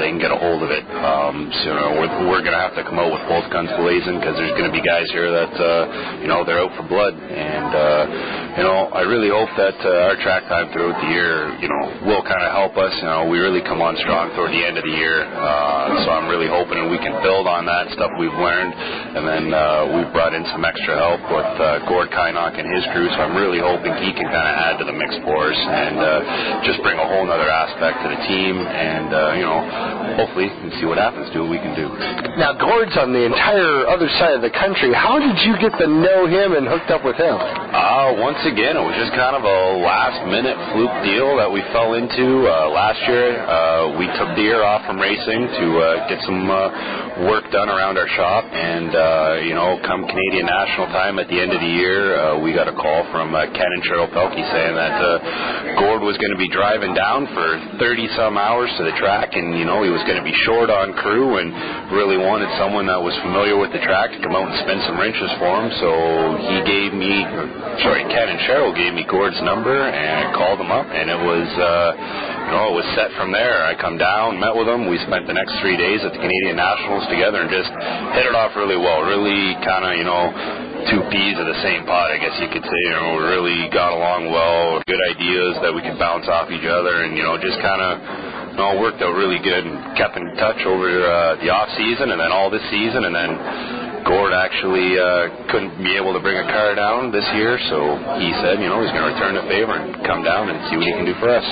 they can get a hold of it. Um, so you know, we're, we're going to have to come out with both guns blazing because there's going to be guys here that, uh, you know, they're out for blood. And, uh, you know, I really hope that uh, our track time throughout the year, you know, will kind of help us. You know, we really come on strong toward the end of the year. Uh, so I'm really hoping we can build on that stuff we've learned. And then uh, we've brought in some extra help with uh, Gord Kynock and his crew. So I'm really hoping he can kind of add to the mix for us and uh, just bring a whole other aspect to the team. And, uh, you know, hopefully we can see what happens, do what we can do. Now, Gord's on the entire other side of the country. How did you get to know him and hooked up with him? Uh, once again, it was just kind of a last-minute fluke deal that we fell into uh, last year. Uh, we took the year off from racing to uh, get some uh, work done around our shop. And, uh, you know, come Canadian National time at the end of the year, uh, we got a call from uh, Ken and Cheryl Pelkey saying that uh, Gord was going to be driving down for thirty-some hours to the track, and, you know, he was going to be short on crew and really wanted someone that was familiar with the track to come out and spin some wrenches for him. So he gave me, sorry, Ken and Cheryl gave me Gord's number, and I called him up, and it was, uh, you know, it was set from there. I come down, met with him. We spent the next three days at the Canadian Nationals together and just hit it off really well. Really kind of, you know, two peas of the same pot, I guess you could say. You know, we really got along well, good ideas that we could bounce off each other, and, you know, just kind of, you know, worked out really good and kept in touch over uh, the off season and then all this season. And then Gord actually uh, couldn't be able to bring a car down this year, so he said, you know, he's going to return the favor and come down and see what he can do for us.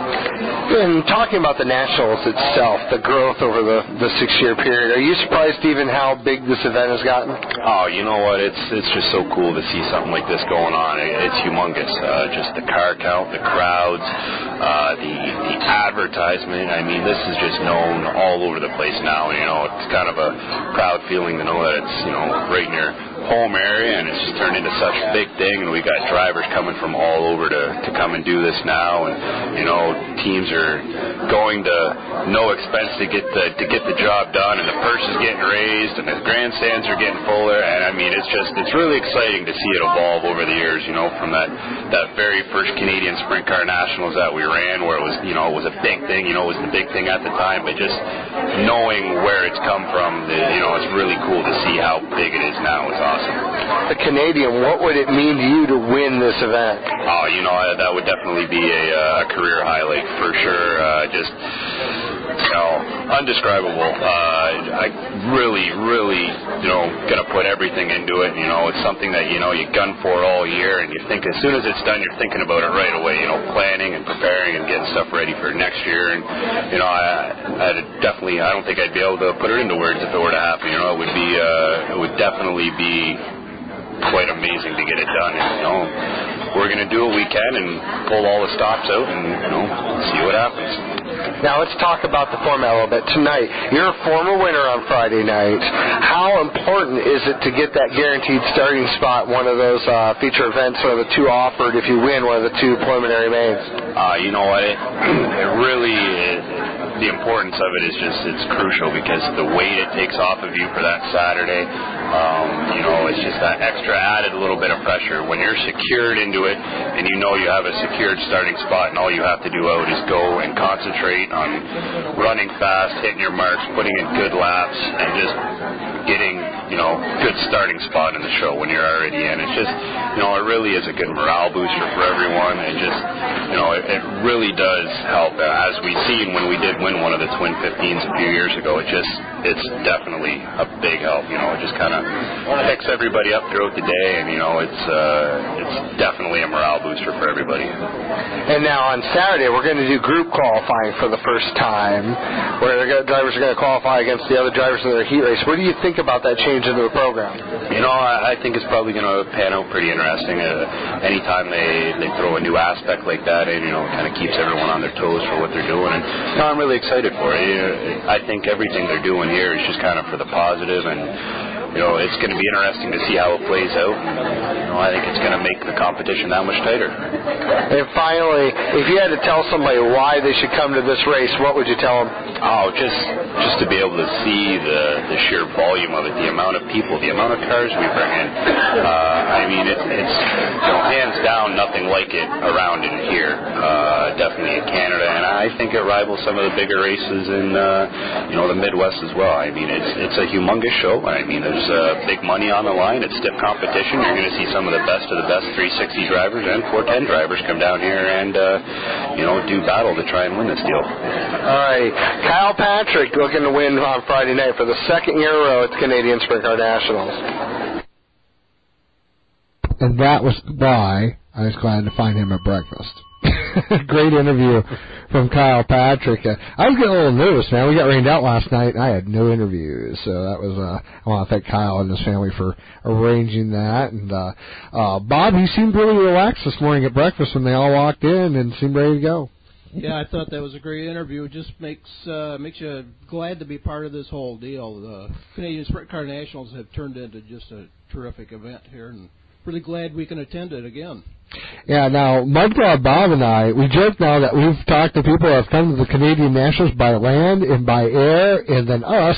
And talking about the Nationals itself, the growth over the, the six-year period, are you surprised even how big this event has gotten? Oh, you know what? It's it's just so cool to see something like this going on. It, it's humongous. Uh, just the car count, the crowds, uh, the the advertisement. I mean, this is just known all over the place now. You know, it's kind of a proud feeling to know that it's, you know, right in your home area, and it's just turned into such a big thing. And we got drivers coming from all over to to come and do this now, and you know, teams are going to no expense to get the to get the job done, and the purse is getting raised, and the grandstands are getting fuller. And I mean, it's just it's really exciting to see it evolve over the years. You know, from that that very first Canadian Sprint Car Nationals that we ran, where it was, you know, it was a big thing. You know, it was the big thing at the time, but just knowing where it's come from, you know, it's really cool to see how big it is now. It's awesome. The Canadian, what would it mean to you to win this event? Oh, you know, that would definitely be a, a career highlight for sure. Uh, just, you know, undescribable. Uh, I really, really, you know, gonna put everything into it. You know, it's something that, you know, you gun for all year, and you think as soon as it's done, you're thinking about it right away. You know, planning and preparing and getting stuff ready for next year. And you know, I, I'd definitely, I don't think I'd be able to put it into words if it were to happen. You know, it would be, uh, it would definitely be quite amazing to get it done. And, you know, we're going to do what we can and pull all the stops out and, you know, see what happens. Now let's talk about the format a little bit. Tonight, you're a former winner on Friday night. How important is it to get that guaranteed starting spot, one of those uh, feature events, one of the two offered if you win one of the two preliminary mains? Uh, you know what? It, it really is. The importance of it is just, it's crucial because the weight it takes off of you for that Saturday, um, you know, it's just that extra added little bit of pressure. When you're secured into it and you know you have a secured starting spot and all you have to do out is go and concentrate on running fast, hitting your marks, putting in good laps, and just getting, you know, good starting spot in the show when you're already in. It's just, you know, it really is a good morale booster for everyone, and just, you know, it, it really does help. As we've seen when we did win one of the Twin fifteens a few years ago, it just, it's definitely a big help. You know, it just kind of picks everybody up throughout the day, and, you know, it's uh, it's definitely a morale booster for everybody. And now on Saturday, we're going to do group qualifying for the first time, where the drivers are going to qualify against the other drivers in their heat race. What do you think about that change into the program? You know, I, I think it's probably going to pan out pretty interesting. Uh, anytime they, they throw a new aspect like that in, you know, it kind of keeps everyone on their toes for what they're doing. And, you know, I'm really excited for it. You know, I think everything they're doing here is just kind of for the positive, and you know, it's going to be interesting to see how it plays out. You know, I think it's going to make the competition that much tighter. And finally, if you had to tell somebody why they should come to this race, what would you tell them? Oh, just just to be able to see the, the sheer volume of it, the amount of people, the amount of cars we bring in. Uh, I mean, it, it's, you know, hands down nothing like it around in here, uh, definitely in Canada, and I think it rivals some of the bigger races in, uh, you know, the Midwest as well. I mean, it's it's a humongous show. I mean, there's uh, big money on the line. It's stiff competition. You're going to see some of the best of the best three sixty drivers and four ten drivers come down here and, uh, you know, do battle to try and win this deal. All right. Kyle Patrick looking to win on Friday night for the second year in a row at the Canadian Sprint Car Nationals. And that was why I was glad to find him at breakfast. Great interview from Kyle Patrick. Uh, I was getting a little nervous, man. We got rained out last night, and I had no interviews. So that was, uh, I want to thank Kyle and his family for arranging that. And uh, uh, Bob, he seemed really relaxed this morning at breakfast when they all walked in and seemed ready to go. Yeah, I thought that was a great interview. It just makes uh, makes you glad to be part of this whole deal. The Canadian Sprint Car Nationals have turned into just a terrific event here, and really glad we can attend it again. Yeah, now, Mudclaw Bob and I, we joke now that we've talked to people who have come to the Canadian Nationals by land and by air, and then us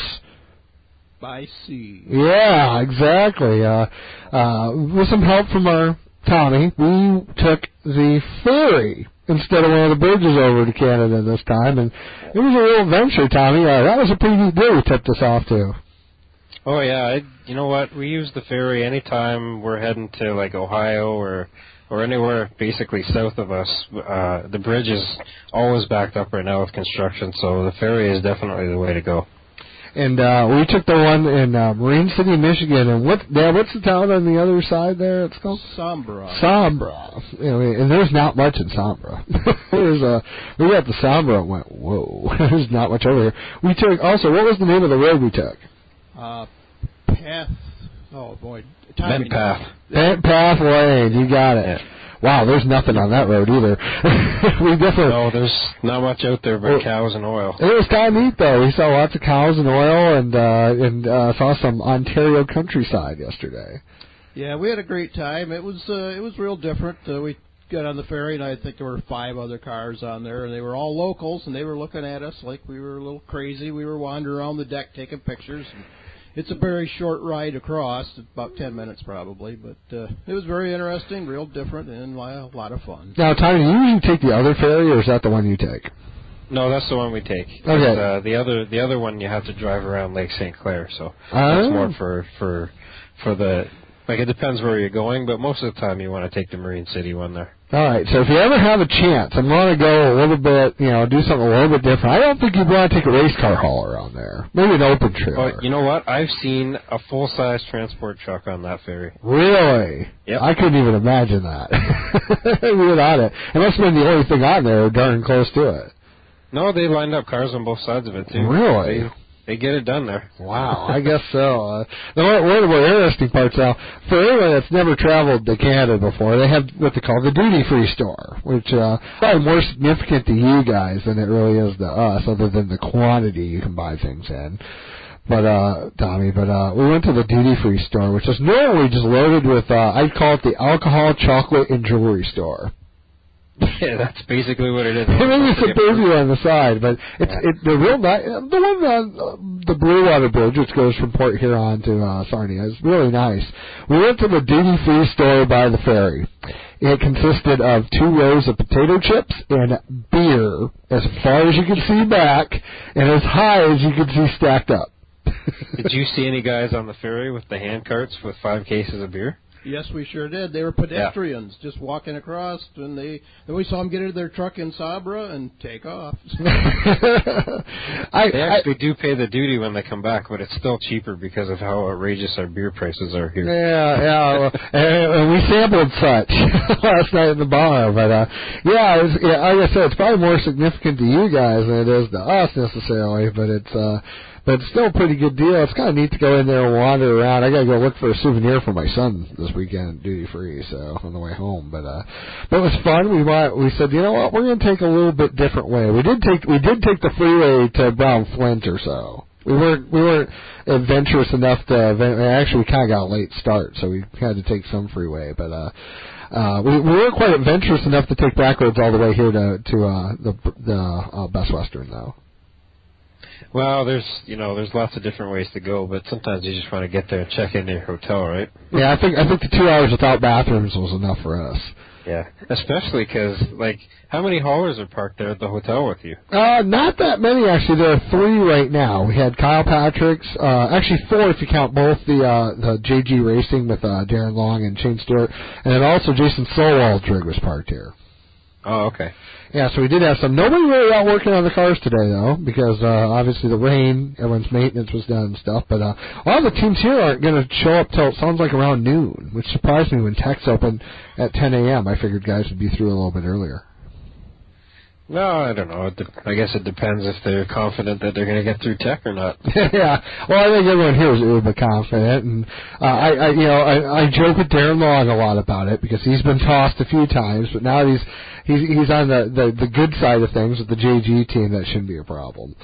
by sea. Yeah, exactly. Uh, uh, with some help from our Tommy, we took the ferry instead of one of the bridges over to Canada this time, and it was a real adventure, Tommy. Uh, that was a pretty neat day we took this off to. Oh, yeah. I, you know what? We use the ferry anytime we're heading to, like, Ohio or or anywhere basically south of us. Uh, the bridge is always backed up right now with construction, so the ferry is definitely the way to go. And uh, we took the one in uh, Marine City, Michigan. And what? Yeah, what's the town on the other side there? It's called Sombra. Sombra. You know, and there's not much in Sombra. there's uh, we got the Sombra and went, whoa. There's not much over here. We took also. What was the name of the road we took? Uh, Path. Oh boy. Bent Path. Bent Path Lane. You got it. Yeah. Wow, there's nothing on that road either. we definitely no, there's not much out there but well, cows and oil. It was kind of neat though. We saw lots of cows and oil, and uh, and uh, saw some Ontario countryside yesterday. Yeah, we had a great time. It was uh, it was real different. Uh, we got on the ferry, and I think there were five other cars on there, and they were all locals, and they were looking at us like we were a little crazy. We were wandering around the deck taking pictures. And it's a very short ride across, about ten minutes probably, but uh, it was very interesting, real different, and a lot of fun. Now, Tommy, do you usually take the other ferry, or is that the one you take? No, that's the one we take. Okay. Uh, the other the other one you have to drive around Lake Saint Clair, so oh. that's more for, for for the, like it depends where you're going, but most of the time you want to take the Marine City one there. All right, so if you ever have a chance and want to go a little bit, you know, do something a little bit different, I don't think you'd want to take a race car hauler on there. Maybe an open trailer. Oh, you know what? I've seen a full-size transport truck on that ferry. Really? Yep. I couldn't even imagine that without it. It must have been the only thing on there darn close to it. No, they lined up cars on both sides of it, too. Really? They, They get it done there. Wow, I guess so. Uh, one of the more interesting parts now, for anyone that's never traveled to Canada before, they have what they call the duty-free store, which uh, probably more significant to you guys than it really is to us, other than the quantity you can buy things in. But, uh, Tommy, but, uh, we went to the duty-free store, which is normally just loaded with, uh, I'd call it the alcohol, chocolate, and jewelry store. Yeah, that's basically what it is. Maybe it's a baby on the side, but it's yeah. it, the real nice. The one on uh, the Blue Water Bridge, which goes from Port Huron to uh, Sarnia, is really nice. We went to the duty-free store by the ferry. It consisted of two rows of potato chips and beer, as far as you could see back, and as high as you could see stacked up. Did you see any guys on the ferry with the hand carts with five cases of beer? Yes, we sure did. They were pedestrians yeah. just walking across, and they then we saw them get into their truck in Sabra and take off. I, they actually I, do pay the duty when they come back, but it's still cheaper because of how outrageous our beer prices are here. Yeah, yeah. Well, and we sampled such last night in the bar, but uh, yeah, it was, yeah, like I said, it's probably more significant to you guys than it is to us necessarily, but it's. Uh, But it's still a pretty good deal. It's kind of neat to go in there and wander around. I got to go look for a souvenir for my son this weekend, duty free, so on the way home. But uh, but it was fun. We we said, you know what, we're going to take a little bit different way. We did take we did take the freeway to Brown Flint or so. we weren't we weren't adventurous enough to. Actually, we kind of got a late start, so we had to take some freeway. But uh, uh, we, we weren't quite adventurous enough to take back roads all the way here to to uh, the the uh, Best Western, though. Well, there's you know there's lots of different ways to go, but sometimes you just want to get there and check in your hotel, right? Yeah, I think I think the two hours without bathrooms was enough for us. Yeah, especially because, like, how many haulers are parked there at the hotel with you? Uh, not that many, actually. There are three right now. We had Kyle Patrick's, uh, actually four if you count both the uh, the J G Racing with uh, Darren Long and Shane Stewart, and then also Jason Solwald's rig was parked here. Oh, okay. Yeah, so we did have some. Nobody really out working on the cars today, though, because uh, obviously the rain, everyone's maintenance was done and stuff. But uh, a lot of the teams here aren't going to show up till it sounds like around noon, which surprised me when Tech's opened at ten a.m. I figured guys would be through a little bit earlier. No, I don't know. It de- I guess it depends if they're confident that they're going to get through Tech or not. Yeah, well, I think everyone here is uber confident, and uh, I, I, you know, I, I joke with Darren Long a lot about it because he's been tossed a few times, but now he's he's he's on the the, the good side of things with the J G team. That shouldn't be a problem.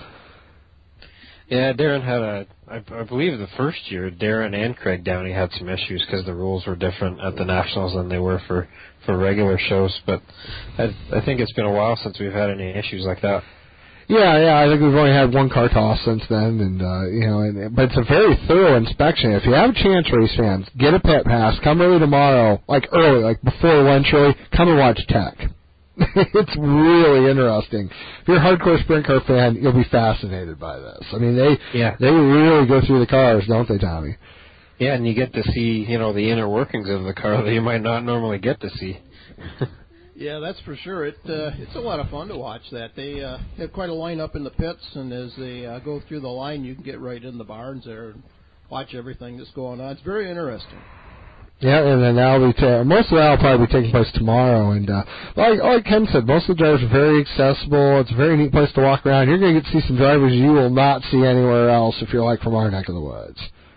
Yeah, Darren had a, I, I believe the first year, Darren and Craig Downey had some issues because the rules were different at the Nationals than they were for, for regular shows. But I, I think it's been a while since we've had any issues like that. Yeah, yeah, I think we've only had one car toss since then, and uh, you know, and, but it's a very thorough inspection. If you have a chance, race fans, get a pit pass, come early tomorrow, like early, like before lunch, really, come and watch Tech. It's really interesting. If you're a hardcore sprint car fan, you'll be fascinated by this. I mean, they yeah. they really go through the cars, don't they, Tommy? Yeah, and you get to see, you know, the inner workings of the car that you might not normally get to see. Yeah, that's for sure. It uh, it's a lot of fun to watch that. They uh, have quite a lineup in the pits, and as they uh, go through the line, you can get right in the barns there and watch everything that's going on. It's very interesting. Yeah, and then that'll be ta- most of that will probably be taking place tomorrow. And uh, like, like Ken said, most of the drivers are very accessible. It's a very neat place to walk around. You're going to get to see some drivers you will not see anywhere else if you're like from our neck of the woods.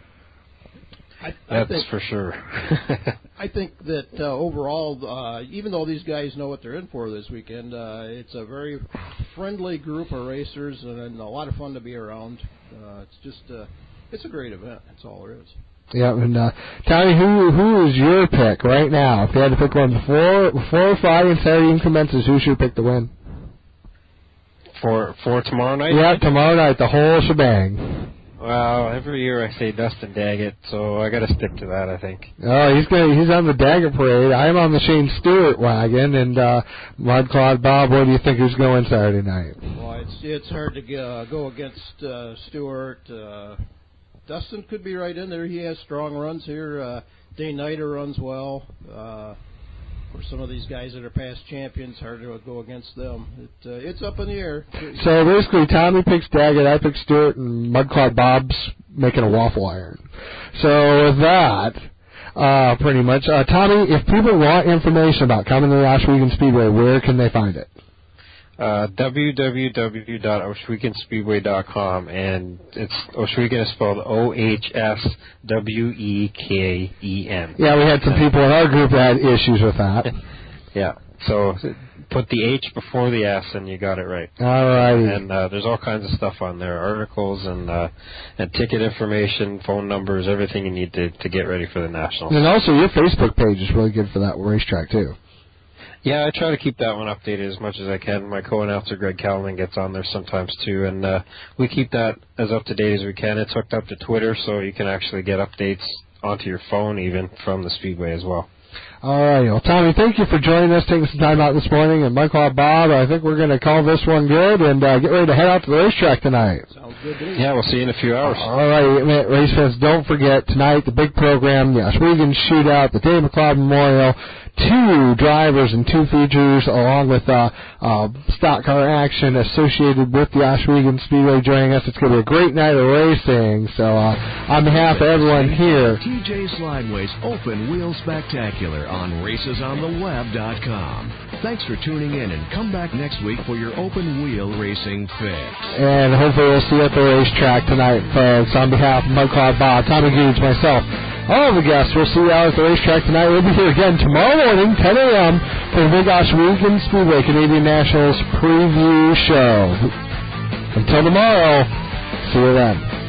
I, I That's think, for sure. I think that uh, overall, uh, even though these guys know what they're in for this weekend, uh, it's a very friendly group of racers and, and a lot of fun to be around. Uh, it's just, uh, it's a great event. That's all there is. Yeah, and uh, Tommy, who who is your pick right now? If you had to pick one before before Friday and Saturday even commences, who should pick the win? For for tomorrow night? Yeah, tomorrow night, the whole shebang. Well, every year I say Dustin Daggett, so I got to stick to that, I think. Oh, he's gonna he's on the Daggett parade. I'm on the Shane Stewart wagon, and uh, Mudcloud Bob, what do you think who's going Saturday night? Well, it's it's hard to uh, go against uh, Stewart. Uh, Dustin could be right in there. He has strong runs here. Uh, Dane Nider runs well. Uh, for some of these guys that are past champions, hard to go against them. It, uh, it's up in the air. So basically, Tommy picks Daggett, I pick Stewart, and Mudcloud Bob's making a waffle iron. So with that, uh, pretty much, uh, Tommy, if people want information about coming to the Ohsweken Speedway, where can they find it? Uh, w w w dot ohsweken speedway dot com, and it's Ohsweken is spelled O H S W E K E N. Yeah, we had some people in our group that had issues with that. Yeah, so put the H before the S, and you got it right. All right. And uh, there's all kinds of stuff on there, articles and uh, and ticket information, phone numbers, everything you need to to get ready for the Nationals. And also, your Facebook page is really good for that racetrack too. Yeah, I try to keep that one updated as much as I can. My co-announcer, Greg Calvin, gets on there sometimes, too, and uh, we keep that as up-to-date as we can. It's hooked up to Twitter, so you can actually get updates onto your phone, even, from the Speedway as well. All right. Well, Tommy, thank you for joining us, taking some time out this morning. And Michael Bob, I think we're going to call this one good and uh, get ready to head out to the racetrack tonight. Sounds good to me. Yeah, we'll see you in a few hours. All right, race fans, don't forget, tonight, the big program, the Ohsweken Shootout, the Dave McLeod Memorial, two drivers and two features, along with uh, uh, stock car action associated with the Ohsweken Speedway joining us. It's going to be a great night of racing. So uh, on behalf of everyone here, T J Slideway's Open Wheel Spectacular on races on the web dot com. Thanks for tuning in, and come back next week for your open wheel racing fix. And hopefully we'll see you at the racetrack tonight, folks. On behalf of Mudcloud Bob, Tommy Goods, myself, all of the guests, we'll see you out at the racetrack tonight. We'll be here again tomorrow morning, ten a.m. for the Big Ohsweken Speedway Canadian Nationals preview show. Until tomorrow, See you then.